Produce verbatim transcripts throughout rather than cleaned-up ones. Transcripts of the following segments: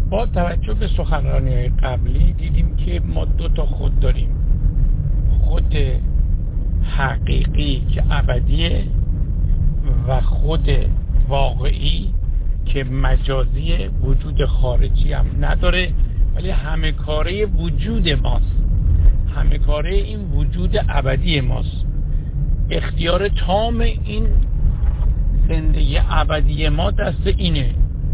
با توجه به سخنرانی‌های قبلی دیدیم که ما دو تا خود داریم، خود حقیقی که ابدیه و خود واقعی که مجازی، وجود خارجی هم نداره ولی همه کاره وجود ماست، همه کاره این وجود ابدی ماست. اختیار تام این زندگی ابدی ما دست اینه.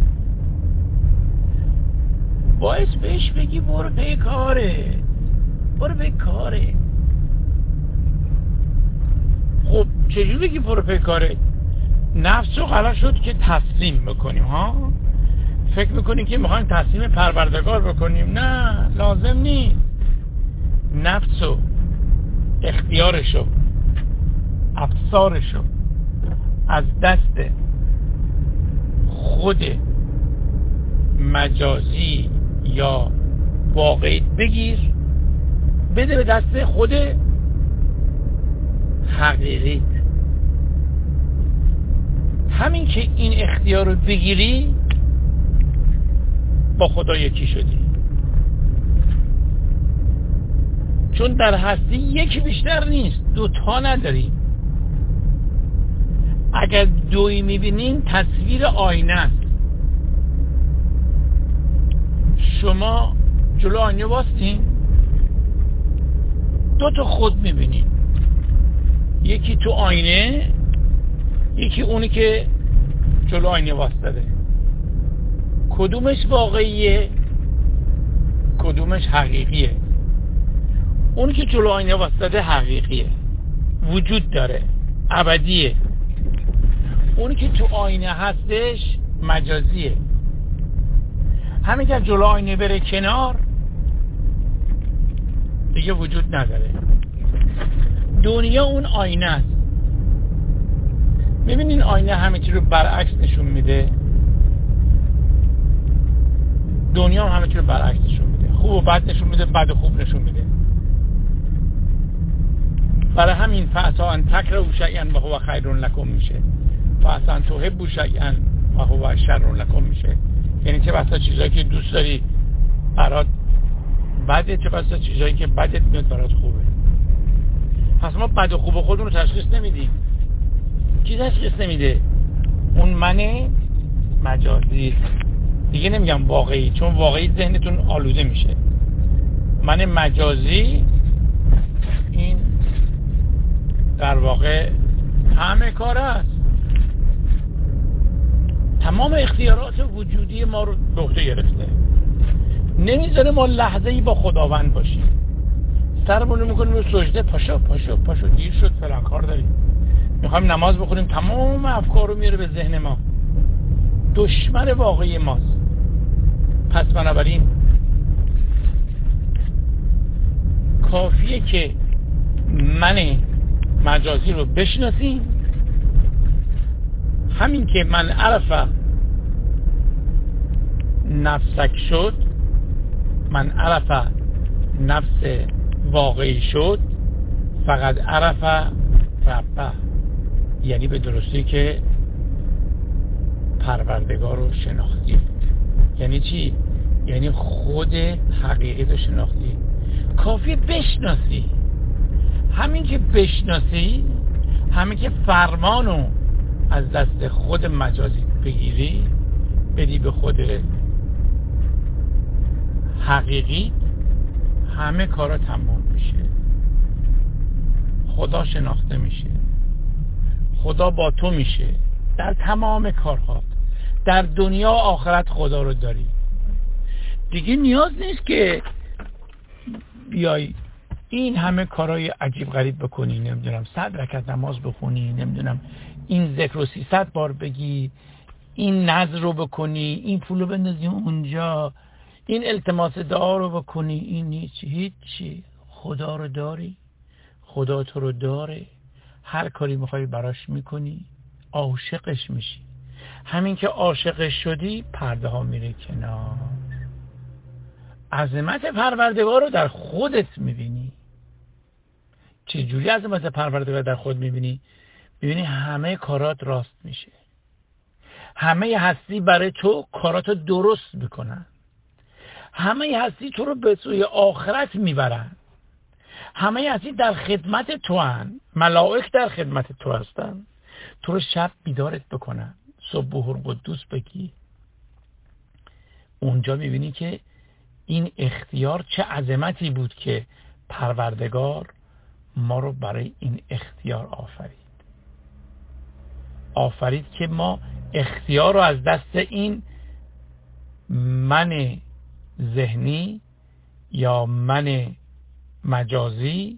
باعث بهش بگی برو پی کاره، برو پی کاره. خب چجوری بگی برو پی کاره؟ نفس رو قرار شد که تسلیم بکنیم ها. فکر میکنیم که میخوایم تسلیم پروردگار بکنیم. نه، لازم نیست. نفس و اختیارشو، افسارشو از دست خود مجازی یا واقعی بگیر، بده به دست خود حقیقی. همین که این اختیار رو بگیری با خدا یکی شدی، چون در هستی یکی بیشتر نیست، دو تا نداری. اگر دوی میبینین تصویر آینه است. شما جلو آینه واستین، دو تا خود میبینین، یکی تو آینه، یکی اونی که جلو آینه واسطه. کدومش واقعیه؟ کدومش حقیقیه؟ اونی که جلو آینه واسطه حقیقیه، وجود داره، ابدیه. اونی که تو آینه هستش مجازیه. همین که جلو آینه بره کنار دیگه وجود نداره. دنیا اون آینه است. میبینین آینه همه چی رو برعکس نشون میده. دنیا هم همه چی رو برعکس نشون میده. خوب و بد نشون میده، بد و خوب نشون میده. برای همین فعسا ان تکرهوا شیئا و هو خیر لکم میشه، فعسا ان تحبوا شیئا و هو شر لکم میشه. یعنی چه بسا چیزایی که دوست داری برات بده، چه بسا چیزایی که بدت میاد برات خوبه. پس ما بد و خوب خودمون رو تشخیص نمیدیم. کی تشخیص نمیده؟ اون من مجازی. دیگه نمیگم واقعی، چون واقعی ذهنتون آلوده میشه. من مجازی این در واقع همه کار است. تمام اختیارات وجودی ما رو به عهده گرفته. نمیذاره ما لحظه ای با خداوند باشیم. سرمون رو میکنیم رو سجده، پاشو پاشو پاشو دیر شد فلان کار داریم. میخوایم نماز بخونیم، تمام افکار رو میاره به ذهن ما. دشمن واقعی ماست. پس بنابراین کافیه که من مجازی رو بشناسیم. همین که من عرف نفسک شد، من عرف نفس واقعی شد، فقط عرف ربه، یعنی به درستی که پروردگار رو شناختی. یعنی چی؟ یعنی خود حقیقی رو شناختی. کافی بشناسی. همین که بشناسی، همین که فرمانو از دست خود مجازی بگیری بدی به خود حقیقی، همه کارا تمام میشه. خدا شناخته میشه، خدا با تو میشه در تمام کارها. در دنیا و آخرت خدا رو داری. دیگه نیاز نیست که بیای این همه کارهای عجیب غریب بکنی، نمیدونم صد رکعت نماز بخونی، نمیدونم این ذکر رو سیصد بار بگی، این نذر رو بکنی، این پول رو بندازی اونجا، این التماس دعا رو بکنی. این هیچ هیچی. خدا رو داری، خدا تو رو داره. هر کاری میخوای براش میکنی، عاشقش میشی. همین که عاشقش شدی پرده ها میره کنار. عظمت پروردگار رو در خودت میبینی. چجوری عظمت پروردگار در خود میبینی؟ میبینی همه کارات راست میشه. همه هستی برای تو کاراتو درست میکنن. همه هستی تو رو به سوی آخرت میبرن. همه هستی در خدمت تو هن. ملائک در خدمت تو هستن، تو رو شب بیدارت بکنن، سبوح القدوس بگی. اونجا میبینی که این اختیار چه عظمتی بود که پروردگار ما رو برای این اختیار آفرید. آفرید که ما اختیار رو از دست این من ذهنی یا من مجازی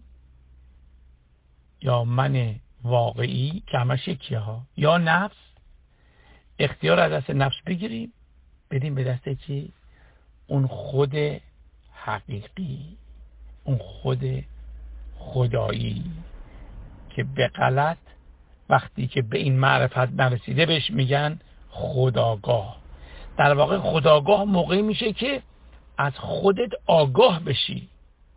یا من واقعی که همش یکیه ها، یا نفس، اختیار از دست نفس بگیریم بدیم به دست چی؟ اون خود حقیقی، اون خود خدایی که به غلط وقتی که به این معرفت نرسیده بهش میگن خودآگاه. در واقع خودآگاه موقعی میشه که از خودت آگاه بشی،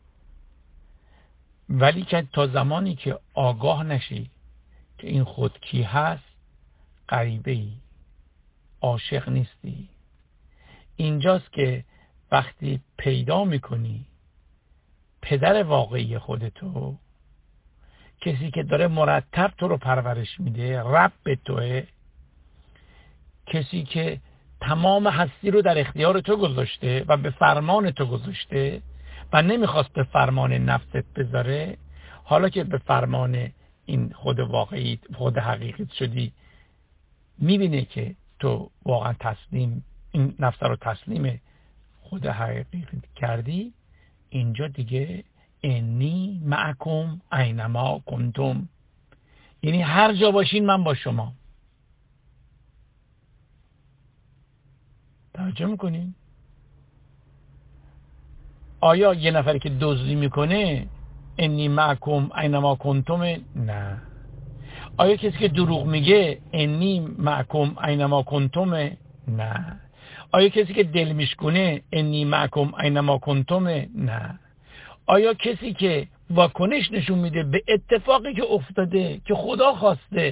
ولی که تا زمانی که آگاه نشی که این خود کی هست، غریبه ای، عاشق نیستی. اینجاست که وقتی پیدا میکنی پدر واقعی خودتو، کسی که داره مرتب تو رو پرورش میده، رب توه، کسی که تمام هستی رو در اختیار تو گذاشته و به فرمان تو گذاشته و نمیخواست به فرمان نفست بذاره، حالا که به فرمان این خود واقعی، خود حقیقیت شدی، میبینه که تو واقعا تسلیم، این نفس رو تسلیم خود حقیقیت کردی. اینجا دیگه انی معکم اینما کنتم، یعنی هر جا باشین من با شما. توجه میکنین؟ آیا یه نفری که دزدی میکنه انی معکم اینما کنتم؟ نه. آیا کسی که دروغ میگه انی معکم اینما کنتم؟ نه. آیا کسی که دل میشکنه انی معکم اینما کنتم؟ نه. آیا کسی که واکنش نشون میده به اتفاقی که افتاده که خدا خواسته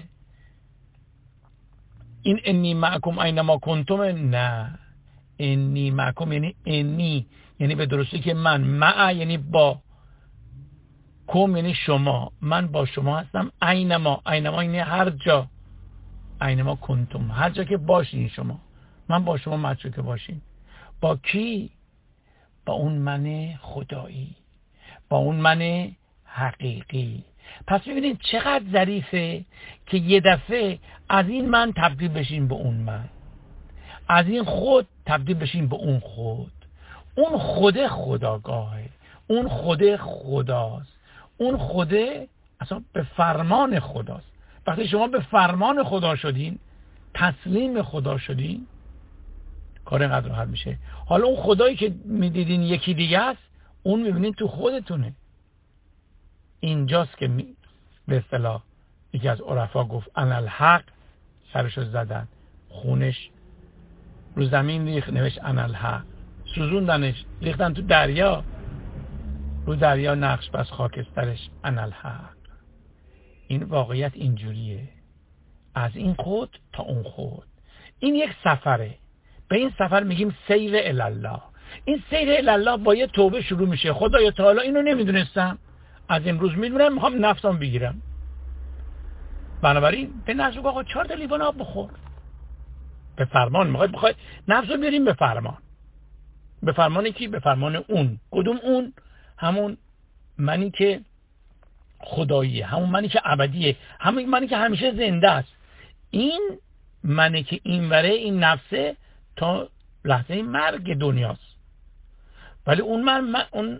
این انی معکم اینما کنتم؟ نه. انی معکم یعنی انی، یعنی به درستی که من، مع یعنی با، کم یعنی شما، من با شما هستم. اینما، اینما یعنی هر جا، اینما کنتم، هر جا که باشین شما، من با شما مچو که باشین. با کی؟ با اون من خدایی، با اون من حقیقی. پس ببینید چقدر ظریفه که یه دفعه از این من تبدیل بشین به اون من، از این خود تبدیل بشین به اون خود. اون خود خداگاهه، اون خود خداست، اون خود اصلا به فرمان خداست. وقتی شما به فرمان خدا شدین، تسلیم خدا شدین، کار اینقدر راحت میشه. حالا اون خدایی که میدیدین یکی دیگه است، اون میبینین تو خودتونه. اینجاست که می... به اصطلاح یکی از عرفا گفت انا الحق، سرشو زدن، خونش رو زمین ریخت، نوشت انا الحق، سوزوندنش، ریختن تو دریا، رو دریا نقش بس خاکسترش انا الحق. این واقعیت اینجوریه، از این خود تا اون خود. این یک سفره، به این سفر میگیم سیر الله. این سیر الله با یه توبه شروع میشه. خدایا تعالی اینو نمیدونستم، از امروز میدونم، میخوام نفسم بگیرم. بنابراین به نفس آقا چهار تا لیوان آب بخور، به فرمان. میخواد بخواد نفسو بیاریم به فرمان. به فرمان کی؟ به فرمان اون. کدوم اون؟ همون منی که خداییه، همون منی که ابدیه، همون منی که همیشه زنده است. این منی که این وره، این نفسه تا لحظه مرگ دنیاست. ولی اون من, من اون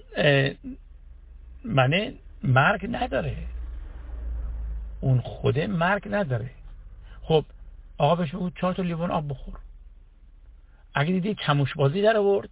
من مرگ نداره، اون خود مرگ نداره. خب آقا بهش بگو چهار تا لیوان آب بخور. اگه دیدی چموش بازی در آورد،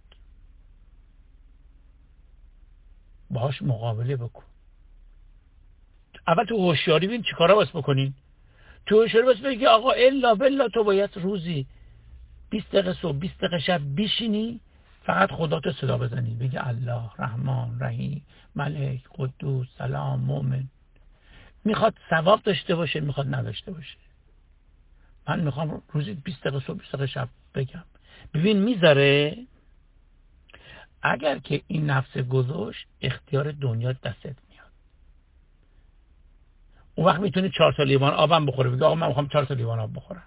باهاش مقابله بکن. اول تو هوشیاری ببین چیکارا باید بکنین. تو هوشیاری باید بگی آقا الا بالله تو باید روزی بیست دقیقه صبح بیست دقیقه شب بشینی فقط خدا تو صدا بزنی، بگی الله رحمان رحیم ملک قدوس سلام مومن. میخواد ثواب داشته باشه، میخواد نداشته باشه. من میخوام روزی بیست دقیقه صبح بیست دقیقه شب بگم. ببین میذاره اگر که این نفس گذاشت اختیار دنیا دستت میاد. اون وقت میتونی چهار تا لیوان آبم بخوره، بگی آقا من میخوام چهار تا لیوان آب بخورم.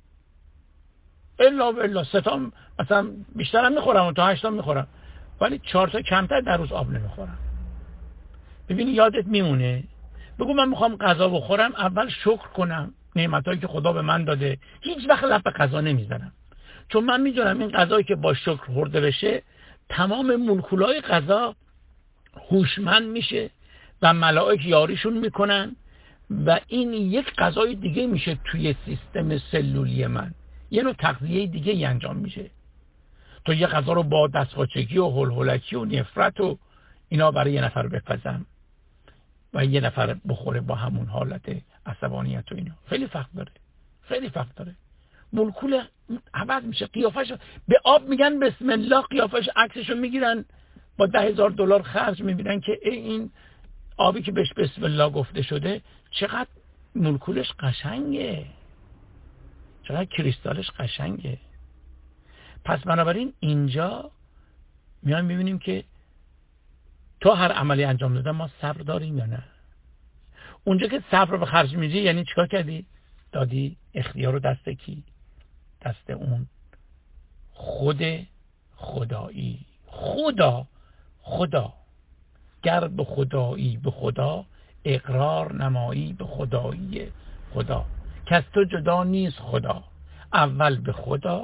الا الا سه تا مثلا بیشترم میخورم و تا هشت تا میخورم، ولی چهار تا کمتر در روز آب نمیخورم. ببین یادت میمونه. بگو من میخوام غذا بخورم، اول شکر کنم نعمتایی که خدا به من داده. هیچ وقت لب به غذا نمیزنم، چون من میدونم این غذایی که با شکر خورده بشه تمام مولکولای غذا هوشمند میشه و ملائک یاریشون میکنن و این یک غذای دیگه میشه توی سیستم سلولی من، یه نوع تغذیه دیگه ای انجام میشه. تو یه غذا رو با دستپاچگی و هلهلکی و نفرت و اینا برای یه نفر بپزم و یه نفر بخوره با همون حالت عصبانیت و اینا، خیلی فرق داره، خیلی فرق داره. مولکول عوض میشه، قیافش به آب میگن بسم الله، قیافش عکسشو میگیرن با ده هزار دلار خرج، میبینن که این آبی که بهش بسم الله گفته شده چقدر مولکولش قشنگه، چقدر کریستالش قشنگه. پس بنابراین اینجا میان میبینیم که تو هر عملی انجام دادن ما صبر داریم یا نه. اونجا که صبر رو به خرج میدی یعنی چیکار کردی؟ دادی اختیار رو دست کی؟ دست اون خود خدایی. خدا خدا گر به خدایی به خدا، اقرار نمایی به خدایی خدا. که از تو جدا نیست خدا، اول به خدا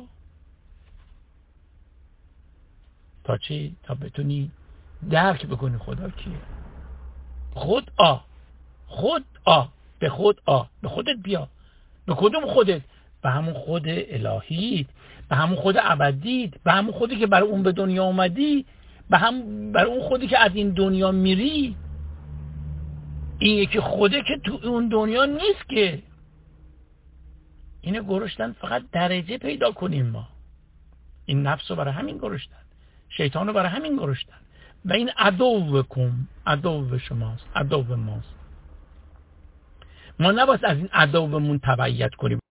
تا چی؟ تا بتونی درک بکنی خدا کیه. خود آ خود آ به خود آ به خودت بیا. به کدوم خودت؟ به همون خود الهیت، به همون خود ابدیت، به همون خودی که برای اون به دنیا اومدی، به هم برای اون خودی که از این دنیا میری. این یکی خوده که تو اون دنیا نیست که. اینه گرشتن فقط درجه پیدا کنیم ما. این نفس رو برای همین گرشتن، شیطان رو برای همین گرشتن و این عدو کم، عدو شماست، عدو ماست. ما نباید از این عدومون تبعیت کنیم.